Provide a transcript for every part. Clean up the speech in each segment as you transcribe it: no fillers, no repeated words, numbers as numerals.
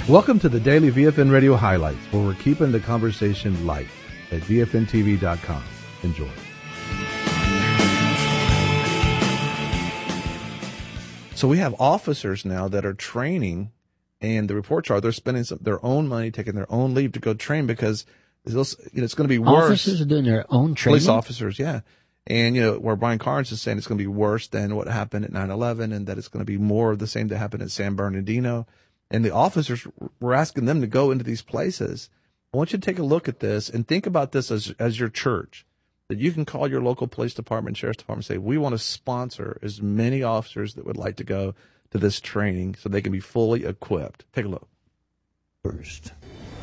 Welcome to the Daily VFN Radio Highlights, where we're keeping the conversation light at VFNTV.com. Enjoy. So we have officers now that are training, and the reports are they're spending their own money, taking their own leave to go train because it's going to be worse. Officers are doing their own training? Police officers, yeah. And, where Brian Carnes is saying it's going to be worse than what happened at 9/11 and that it's going to be more of the same that happened at San Bernardino. And the officers were asking them to go into these places. I want you to take a look at this and think about this as your church, that you can call your local police department, sheriff's department, and say, we want to sponsor as many officers that would like to go to this training so they can be fully equipped. Take a look. First.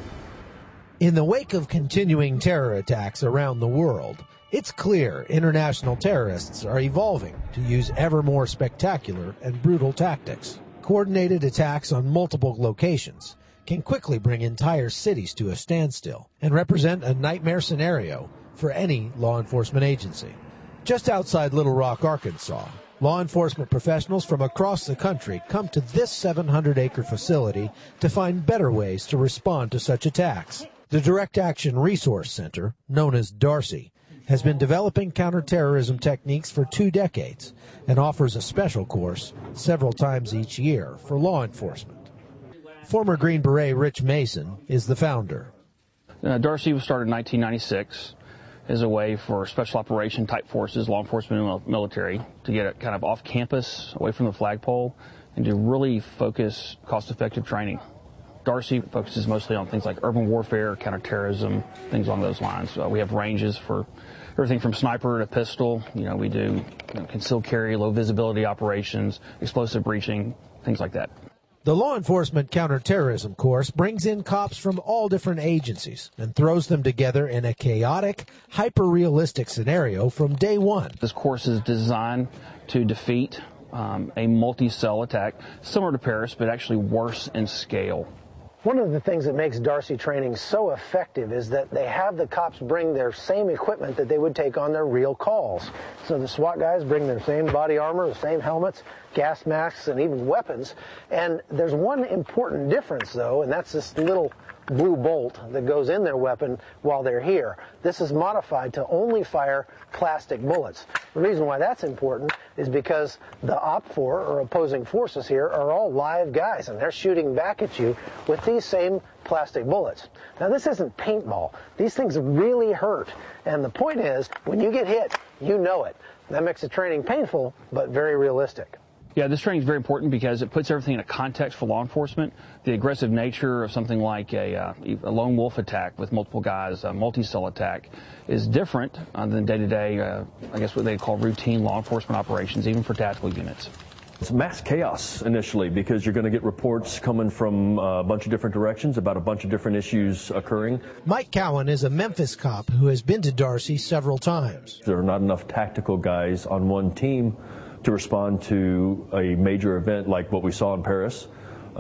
In the wake of continuing terror attacks around the world, it's clear international terrorists are evolving to use ever more spectacular and brutal tactics. Coordinated attacks on multiple locations can quickly bring entire cities to a standstill and represent a nightmare scenario for any law enforcement agency. Just outside Little Rock, Arkansas, law enforcement professionals from across the country come to this 700-acre facility to find better ways to respond to such attacks. The Direct Action Resource Center, known as DARCY, has been developing counterterrorism techniques for 2 decades and offers a special course several times each year for law enforcement. Former Green Beret Rich Mason is the founder. DARCY was started in 1996 as a way for special operation type forces, law enforcement and military, to get it kind of off campus, away from the flagpole, and to really focus cost-effective training. DARCY focuses mostly on things like urban warfare, counterterrorism, things along those lines. We have ranges for everything from sniper to pistol. We do concealed carry, low visibility operations, explosive breaching, things like that. The law enforcement counterterrorism course brings in cops from all different agencies and throws them together in a chaotic, hyper-realistic scenario from day one. This course is designed to defeat a multi-cell attack, similar to Paris, but actually worse in scale. One of the things that makes DARCY training so effective is that they have the cops bring their same equipment that they would take on their real calls. So the SWAT guys bring their same body armor, the same helmets, gas masks, and even weapons. And there's one important difference, though, and that's this little blue bolt that goes in their weapon while they're here. This is modified to only fire plastic bullets. The reason why that's important is because the OPFOR, or opposing forces here, are all live guys, and they're shooting back at you with these same plastic bullets. Now, this isn't paintball. These things really hurt, and the point is, when you get hit, you know it. That makes the training painful, but very realistic. Yeah, this training is very important because it puts everything in a context for law enforcement. The aggressive nature of something like a lone wolf attack with multiple guys, a multi-cell attack, is different than day-to-day, I guess what they call routine law enforcement operations, even for tactical units. It's mass chaos initially because you're going to get reports coming from a bunch of different directions about a bunch of different issues occurring. Mike Cowan is a Memphis cop who has been to DARCY several times. There are not enough tactical guys on one team to respond to a major event like what we saw in Paris.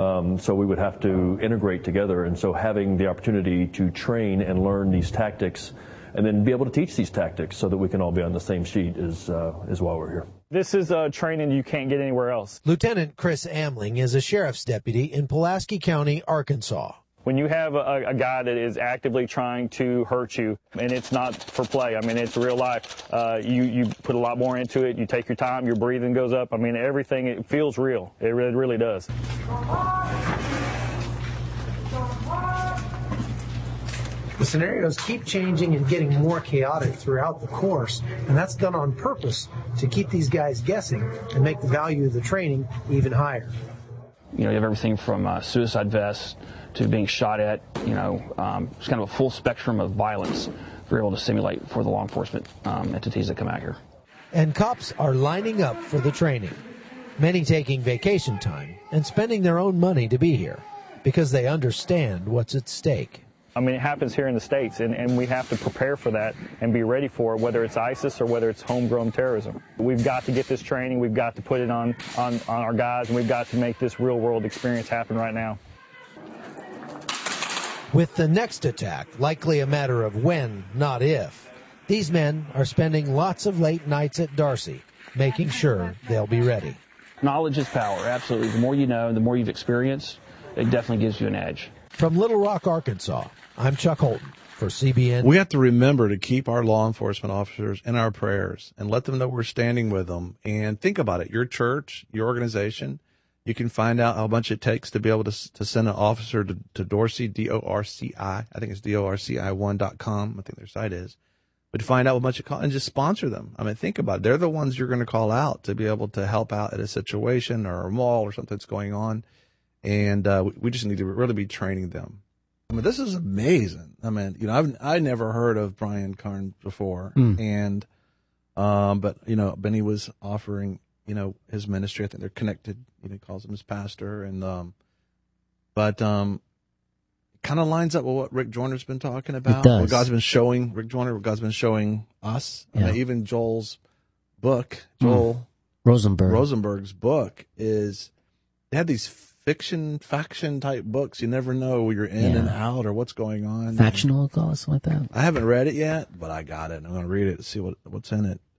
So we would have to integrate together. And so having the opportunity to train and learn these tactics and then be able to teach these tactics so that we can all be on the same sheet is why we're here. This is training you can't get anywhere else. Lieutenant Chris Amling is a sheriff's deputy in Pulaski County, Arkansas. When you have a guy that is actively trying to hurt you, and it's not for play, I mean, it's real life, you put a lot more into it, you take your time, your breathing goes up, I mean, everything, it feels real. It really does. The scenarios keep changing and getting more chaotic throughout the course, and that's done on purpose to keep these guys guessing and make the value of the training even higher. You have everything from suicide vests to being shot at, it's kind of a full spectrum of violence we're able to simulate for the law enforcement entities that come out here. And cops are lining up for the training, many taking vacation time and spending their own money to be here because they understand what's at stake. I mean, it happens here in the States, and we have to prepare for that and be ready for it, whether it's ISIS or whether it's homegrown terrorism. We've got to get this training, we've got to put it on our guys, and we've got to make this real-world experience happen right now. With the next attack likely a matter of when, not if, these men are spending lots of late nights at DARCY, making sure they'll be ready. Knowledge is power, absolutely. The more you know, the more you've experienced, it definitely gives you an edge. From Little Rock, Arkansas, I'm Chuck Holton for CBN. We have to remember to keep our law enforcement officers in our prayers and let them know we're standing with them. And think about it. Your church, your organization, you can find out how much it takes to be able to send an officer to Dorsey, D-O-R-C-I. I think it's DORCI1.com. I think their site is. But to find out how much it costs and just sponsor them. I mean, think about it. They're the ones you're going to call out to be able to help out at a situation or a mall or something that's going on. And we just need to really be training them. I mean, this is amazing. I mean, you know, I never heard of Brian Carnes before. And, but, you know, Benny was offering, you know, his ministry. I think they're connected. You know, he calls him his pastor. And, but kind of lines up with what Rick Joyner's been talking about. It does. What God's been showing Rick Joyner, what God's been showing us. Yeah. I mean, even Joel's book, Joel Rosenberg's book is, they had these faction type books. You never know where you're in and out or what's going on. Factional thoughts like that. I haven't read it yet, but I got it. I'm going to read it to see what's in it.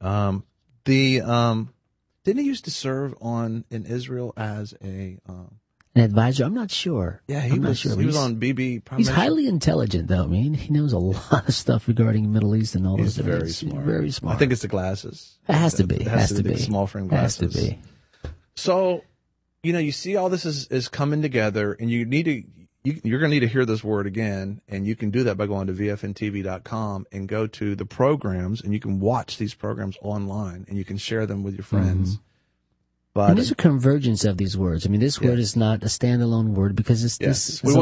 Didn't he used to serve in Israel as an advisor? I'm not sure. Yeah, he was on BB. He's highly intelligent, though. I mean, he knows a lot of stuff regarding the Middle East and all those. He's very smart. Very smart. I think it's the glasses. It has to be. It has to be. Small frame glasses. Has to be. So, you know, you see all this is coming together, and you're going to need to hear this word again, and you can do that by going to VFNTV.com and go to the programs, and you can watch these programs online, and you can share them with your friends. Mm-hmm. But and there's a convergence of these words. I mean, this word is not a standalone word because this this is not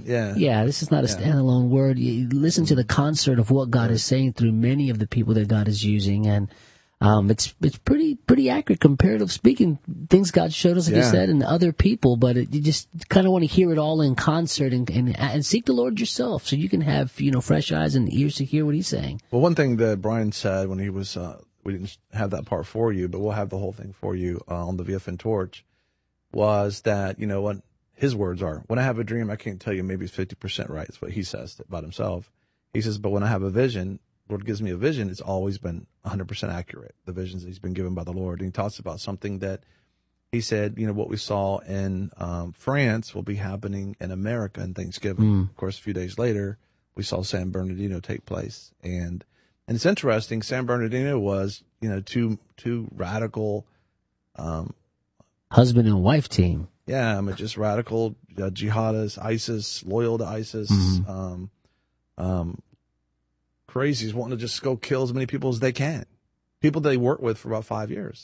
a standalone word. You listen to the concert of what God is saying through many of the people that God is using, and it's pretty accurate, comparative speaking. Things God showed us, like you said, and other people. But you just kind of want to hear it all in concert and seek the Lord yourself, so you can have fresh eyes and ears to hear what He's saying. Well, one thing that Brian said when he was. We didn't have that part for you, but we'll have the whole thing for you on the VFN Torch, was that, you know, what his words are. When I have a dream, I can't tell you, maybe it's 50% right. It's what he says about himself. He says, but when I have a vision, Lord gives me a vision, it's always been 100% accurate, the visions that he's been given by the Lord. And he talks about something that he said, you know, what we saw in France will be happening in America in Thanksgiving. Of course, a few days later, we saw San Bernardino take place. And it's interesting. San Bernardino was, you know, two radical husband and wife team. Yeah, I mean, just radical jihadists, ISIS, loyal to ISIS, crazies wanting to just go kill as many people as they can. People they worked with for about 5 years.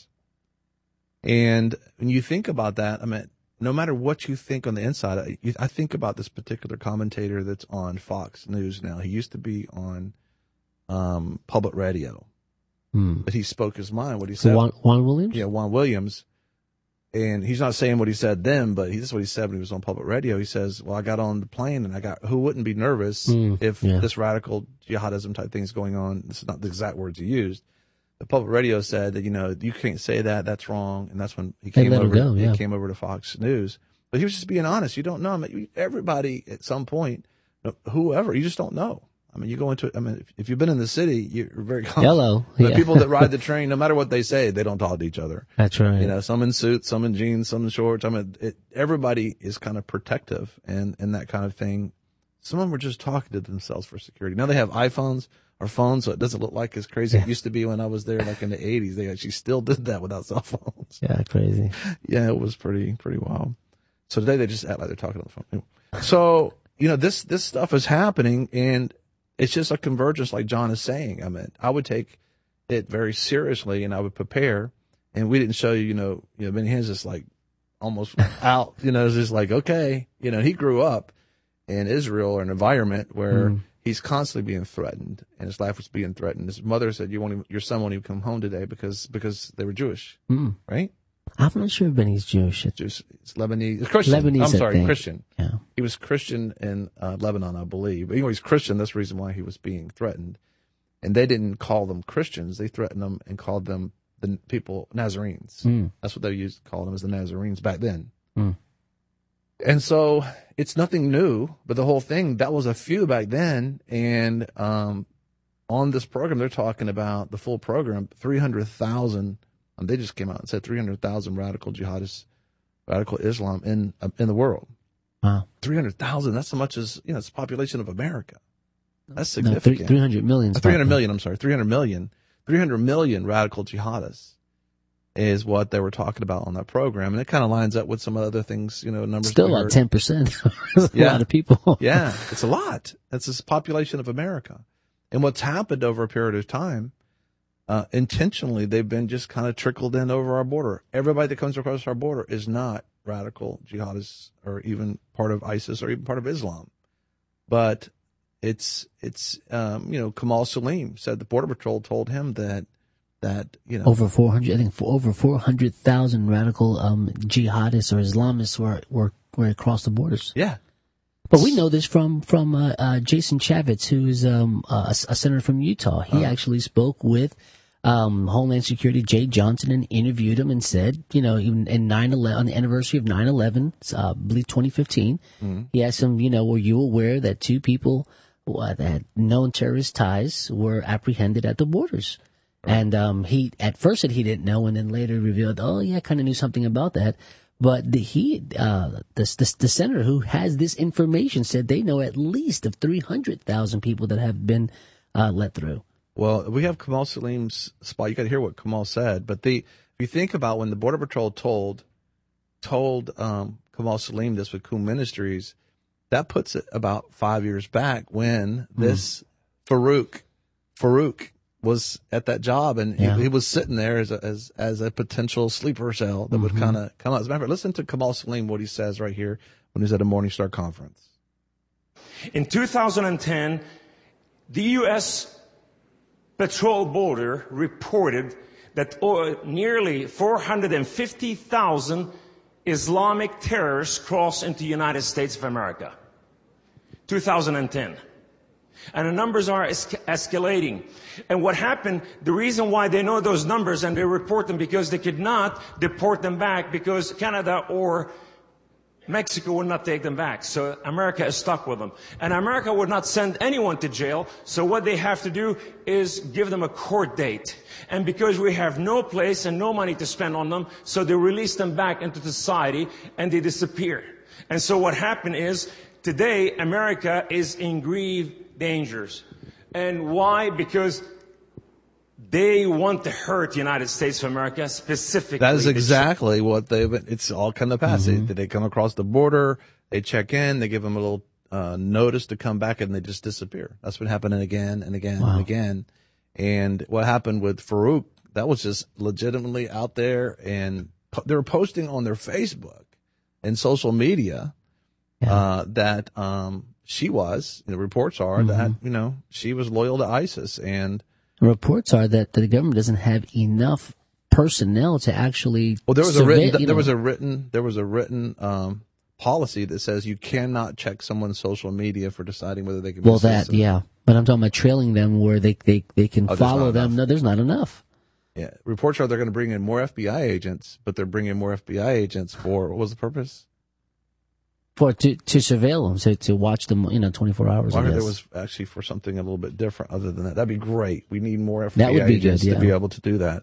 And when you think about that, I mean, no matter what you think on the inside, I think about this particular commentator that's on Fox News now. He used to be on public radio, but he spoke his mind. What he said, Juan Williams. Yeah, Juan Williams, and he's not saying what he said then, but this is what he said when he was on public radio. He says, "Well, I got on the plane, and who wouldn't be nervous if this radical jihadism type thing is going on?" This is not the exact words he used. The public radio said that, you know, you can't say that. That's wrong, and that's when he came over. He came over to Fox News, but he was just being honest. You don't know. I mean, everybody at some point, whoever, you just don't know. I mean, you go into, I mean, if you've been in the city, you're very confident. Hello. The people that ride the train, no matter what they say, they don't talk to each other. That's right. You know, some in suits, some in jeans, some in shorts. I mean, everybody is kind of protective and that kind of thing. Some of them were just talking to themselves for security. Now they have iPhones or phones, so it doesn't look like as crazy as it used to be when I was there, like in the 80s. They actually still did that without cell phones. Yeah, crazy. Yeah, it was pretty wild. So today they just act like they're talking on the phone. So, you know, this stuff is happening, and it's just a convergence, like John is saying. I mean, I would take it very seriously, and I would prepare. And we didn't show you, you know, Benny Hinn's just like almost out. You know, it's just like, okay, you know, he grew up in Israel or an environment where he's constantly being threatened, and his life was being threatened. His mother said, "Your son won't even come home today because they were Jewish, right?" I'm not sure if Benny's Jewish. It's Lebanese. It's Christian. Lebanese, I'm sorry, Christian. Yeah. He was Christian in Lebanon, I believe. But anyway, he's Christian. That's the reason why he was being threatened. And they didn't call them Christians. They threatened them and called them the people Nazarenes. That's what they used to call them, as the Nazarenes back then. And so it's nothing new, but the whole thing, that was a few back then. And on this program, they're talking about the full program, 300,000. They just came out and said 300,000 radical jihadists, radical Islam in the world. Wow. 300,000. That's as much as, it's the population of America. That's No, significant. 300 million. 300 million, I'm sorry. 300 million. 300 million radical jihadists is what they were talking about on that program. And it kind of lines up with some other things, numbers. Still about 10%. That's a lot of people. Yeah, it's a lot. That's the population of America. And what's happened over a period of time, intentionally, they've been just kind of trickled in over our border. Everybody that comes across our border is not radical jihadists or even part of ISIS or even part of Islam. But it's Kamal Salim said the Border Patrol told him that over 400,000 radical jihadists or Islamists were across the borders. Yeah. But we know this from Jason Chaffetz, who's a senator from Utah. He actually spoke with Homeland Security Jay Johnson and interviewed him and said, even in 9/11, on the anniversary of 9/11, I believe 2015, he asked him, were you aware that two people that had known terrorist ties were apprehended at the borders? Right. And he at first said he didn't know, and then later revealed, oh yeah, I kind of knew something about that. But the senator who has this information said they know at least of 300,000 people that have been let through. Well, we have Kamal Salim's spot. You got to hear what Kamal said. But if you think about when the Border Patrol told Kamal Salim this with Qum Ministries, that puts it about 5 years back when this Farouk was at that job, and he was sitting there as a potential sleeper cell that would kind of come out. As a matter of fact, listen to Kamal Salim, what he says right here when he's at a Morningstar conference. In 2010, the U.S. Patrol Border reported that nearly 450,000 Islamic terrorists crossed into the United States of America. 2010. And the numbers are escalating. And what happened, the reason why they know those numbers and they report them, because they could not deport them back because Canada or Mexico would not take them back. So America is stuck with them. And America would not send anyone to jail. So what they have to do is give them a court date. And because we have no place and no money to spend on them, so they release them back into society and they disappear. And so what happened is, today America is in grave dangers. And why? Because they want to hurt the United States of America specifically. That is exactly what it's all kind of past. They come across the border, they check in, they give them a little notice to come back, and they just disappear. That's been happening again and again and again. And what happened with Farouk, that was just legitimately out there, and they were posting on their Facebook and social media that she was, the reports are that, she was loyal to ISIS. And reports are that the government doesn't have enough personnel to actually. Well, there was a written policy that says you cannot check someone's social media for deciding whether they can be a citizen. But I'm talking about trailing them where they can follow them. No, there's not enough. Yeah. Reports are they're going to bring in more FBI agents, but they're bringing more FBI agents for, what was the purpose? To surveil them, to watch them, 24 hours. Well, I heard there was actually for something a little bit different other than that. That'd be great. We need more FBI agents to be able to do that.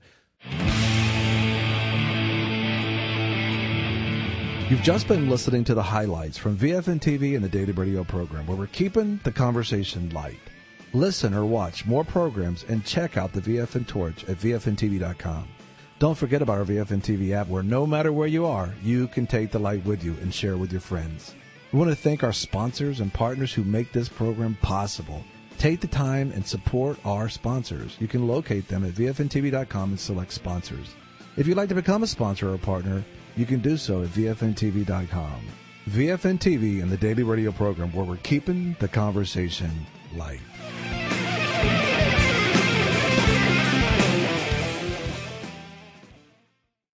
You've just been listening to the highlights from VFN TV and the Daily Radio program, where we're keeping the conversation light. Listen or watch more programs and check out the VFN Torch at VFNTV.com. Don't forget about our VFN TV app, where no matter where you are, you can take the light with you and share with your friends. We want to thank our sponsors and partners who make this program possible. Take the time and support our sponsors. You can locate them at VFNTV.com and select sponsors. If you'd like to become a sponsor or a partner, you can do so at VFNTV.com. VFN TV and the Daily Radio program, where we're keeping the conversation light.